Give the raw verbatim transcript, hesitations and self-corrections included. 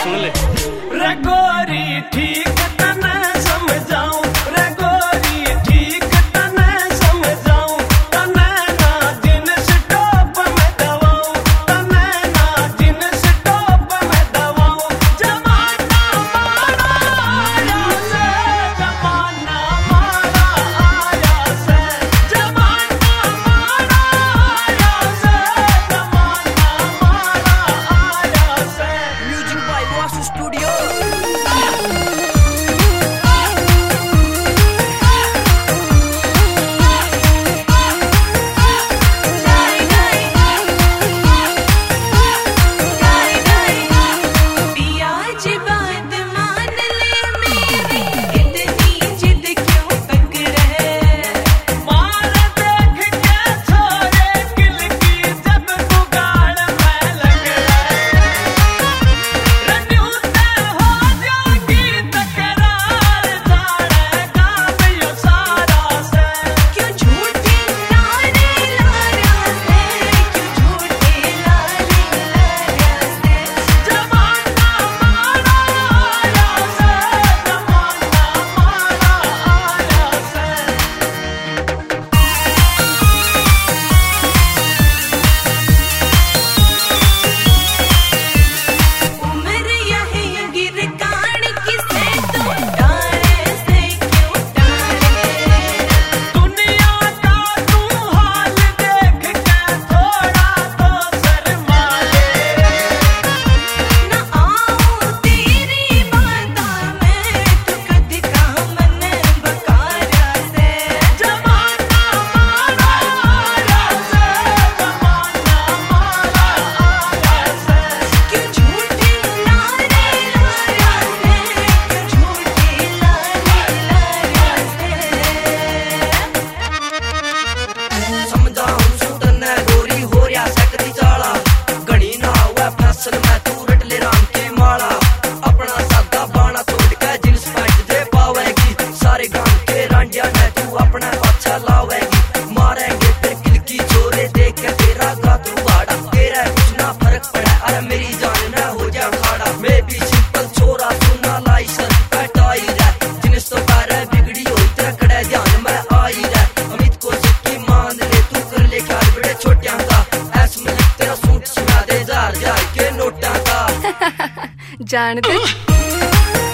सुन ले। रे गोरी ठीक तने समझाऊं, रे गोरी ठीक तने समझाऊं, तने ना जिन्स टॉप में दवाऊं, तने ना जिन्स टॉप में दवाऊं। जमाना मारा आया से, जमाना मारा आया से, जमाना मारा आया से, जमाना मारा आया से। Music by Vasu studio. जान दे।